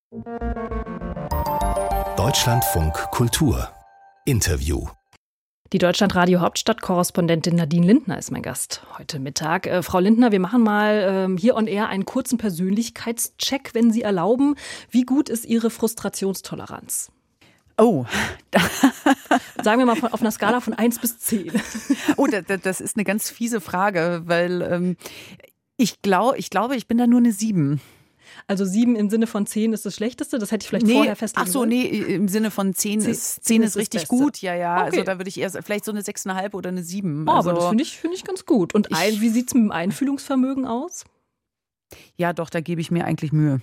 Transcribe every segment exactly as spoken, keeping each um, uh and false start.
Deutschlandfunk Kultur Interview. Die Deutschlandradio-Hauptstadt-Korrespondentin Nadine Lindner ist mein Gast heute Mittag. Äh, Frau Lindner, wir machen mal ähm, hier on air einen kurzen Persönlichkeitscheck, wenn Sie erlauben. Wie gut ist Ihre Frustrationstoleranz? Oh. Sagen wir mal von, auf einer Skala von eins bis zehn. Oh, das, das ist eine ganz fiese Frage, weil ähm, ich, glaub, ich glaube, ich bin da nur eine sieben. Also sieben im Sinne von zehn ist das Schlechteste? Das hätte ich vielleicht nee, vorher festlegen Ach so, sollen. nee, im Sinne von zehn, zehn ist, zehn ist richtig Beste. gut. Ja, ja, okay. Also da würde ich eher vielleicht so eine sechs Komma fünf oder eine sieben. Oh, also, aber das finde ich, find ich ganz gut. Und ein, ich, wie sieht es mit dem Einfühlungsvermögen aus? Ja, doch, da gebe ich mir eigentlich Mühe.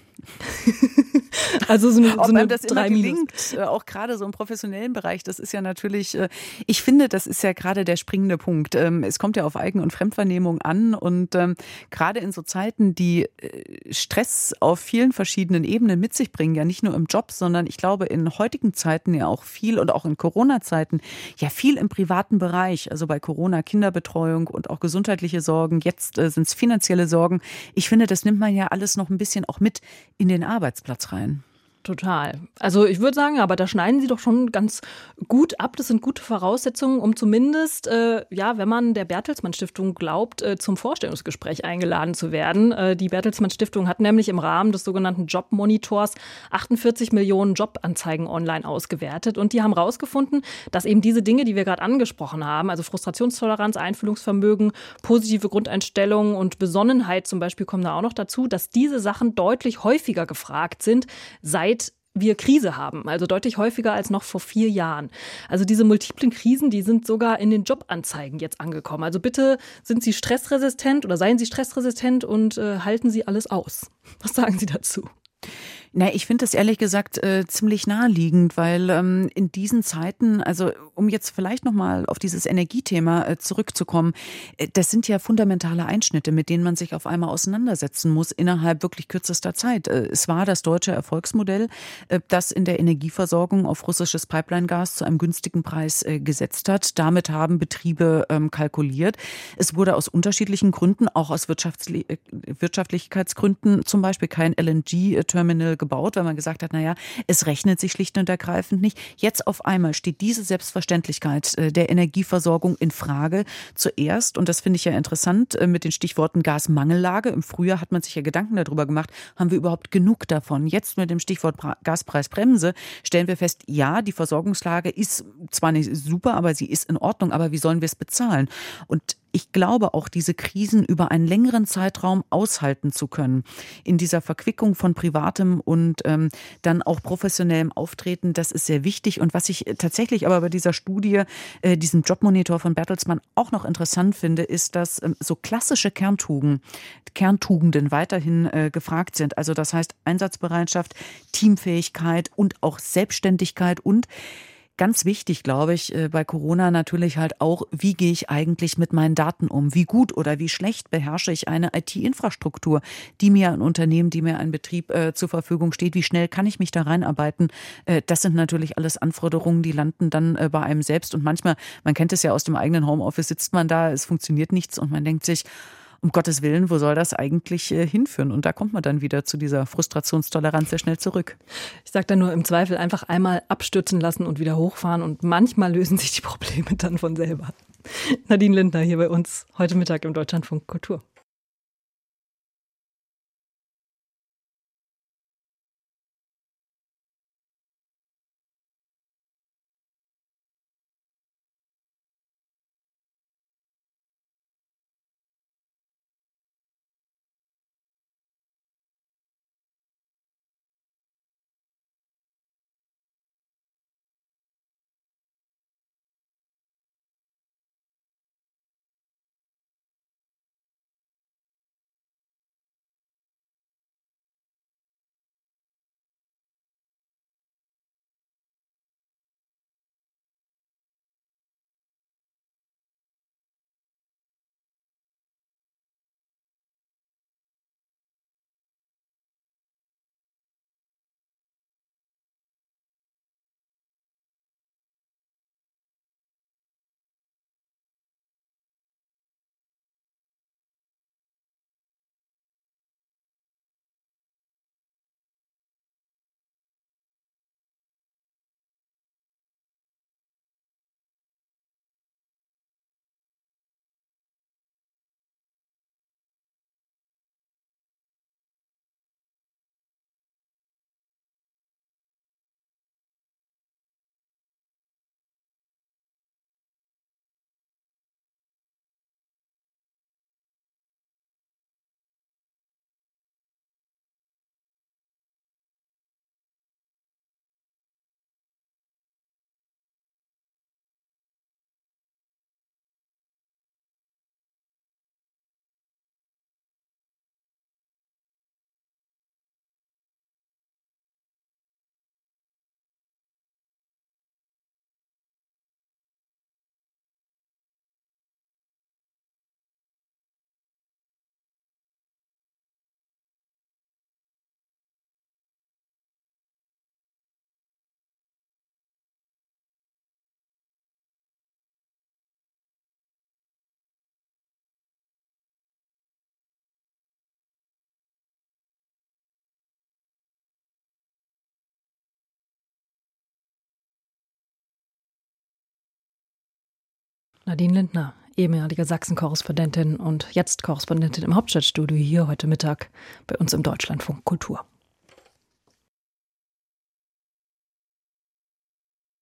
Also so eine, Ob so eine einem das drei immer Minus. gelingt, auch gerade so im professionellen Bereich, das ist ja natürlich, ich finde, das ist ja gerade der springende Punkt. Es kommt ja auf Eigen- und Fremdwahrnehmung an und gerade in so Zeiten, die Stress auf vielen verschiedenen Ebenen mit sich bringen, ja nicht nur im Job, sondern ich glaube in heutigen Zeiten ja auch viel und auch in Corona-Zeiten ja viel im privaten Bereich, also bei Corona Kinderbetreuung und auch gesundheitliche Sorgen, jetzt sind es finanzielle Sorgen. Ich finde, das nimmt man ja alles noch ein bisschen auch mit in den Arbeitsplatz rein. Total. Also ich würde sagen, aber da schneiden Sie doch schon ganz gut ab. Das sind gute Voraussetzungen, um zumindest, äh, ja, wenn man der Bertelsmann Stiftung glaubt, äh, zum Vorstellungsgespräch eingeladen zu werden. Äh, die Bertelsmann Stiftung hat nämlich im Rahmen des sogenannten Jobmonitors achtundvierzig Millionen Jobanzeigen online ausgewertet. Und die haben herausgefunden, dass eben diese Dinge, die wir gerade angesprochen haben, also Frustrationstoleranz, Einfühlungsvermögen, positive Grundeinstellung und Besonnenheit zum Beispiel kommen da auch noch dazu, dass diese Sachen deutlich häufiger gefragt sind, seit wir Krise haben, also deutlich häufiger als noch vor vier Jahren. Also diese multiplen Krisen, die sind sogar in den Jobanzeigen jetzt angekommen. Also bitte sind Sie stressresistent oder seien Sie stressresistent und äh, halten Sie alles aus. Was sagen Sie dazu? Na, ich finde das ehrlich gesagt äh, ziemlich naheliegend, weil ähm, in diesen Zeiten, also um jetzt vielleicht nochmal auf dieses Energiethema äh, zurückzukommen, äh, das sind ja fundamentale Einschnitte, mit denen man sich auf einmal auseinandersetzen muss innerhalb wirklich kürzester Zeit. Äh, es war das deutsche Erfolgsmodell, äh, das in der Energieversorgung auf russisches Pipeline-Gas zu einem günstigen Preis äh, gesetzt hat. Damit haben Betriebe ähm, kalkuliert. Es wurde aus unterschiedlichen Gründen, auch aus Wirtschaftsli- äh, Wirtschaftlichkeitsgründen, zum Beispiel kein L N G-Terminal gebaut, weil man gesagt hat, naja, es rechnet sich schlicht und ergreifend nicht. Jetzt auf einmal steht diese Selbstverständlichkeit der Energieversorgung in Frage. Zuerst, und das finde ich ja interessant, mit den Stichworten Gasmangellage. Im Frühjahr hat man sich ja Gedanken darüber gemacht, haben wir überhaupt genug davon? Jetzt mit dem Stichwort Gaspreisbremse stellen wir fest, ja, die Versorgungslage ist zwar nicht super, aber sie ist in Ordnung, aber wie sollen wir es bezahlen? Und ich glaube auch, diese Krisen über einen längeren Zeitraum aushalten zu können, in dieser Verquickung von privatem und ähm, dann auch professionellem Auftreten, das ist sehr wichtig. Und was ich tatsächlich aber bei dieser Studie, äh, diesem Jobmonitor von Bertelsmann auch noch interessant finde, ist, dass ähm, so klassische Kerntugenden, Kerntugenden weiterhin äh, gefragt sind. Also das heißt Einsatzbereitschaft, Teamfähigkeit und auch Selbstständigkeit und ganz wichtig, glaube ich, bei Corona natürlich halt auch, wie gehe ich eigentlich mit meinen Daten um? Wie gut oder wie schlecht beherrsche ich eine I T-Infrastruktur, die mir ein Unternehmen, die mir ein Betrieb äh, zur Verfügung steht? Wie schnell kann ich mich da reinarbeiten? Äh, das sind natürlich alles Anforderungen, die landen dann äh, bei einem selbst. Und manchmal, man kennt es ja aus dem eigenen Homeoffice, sitzt man da, es funktioniert nichts und man denkt sich, um Gottes Willen, wo soll das eigentlich äh, hinführen? Und da kommt man dann wieder zu dieser Frustrationstoleranz sehr schnell zurück. Ich sage da nur im Zweifel einfach einmal abstürzen lassen und wieder hochfahren und manchmal lösen sich die Probleme dann von selber. Nadine Lindner hier bei uns heute Mittag im Deutschlandfunk Kultur. Nadine Lindner, ehemalige Sachsen-Korrespondentin und jetzt Korrespondentin im Hauptstadtstudio, hier heute Mittag bei uns im Deutschlandfunk Kultur.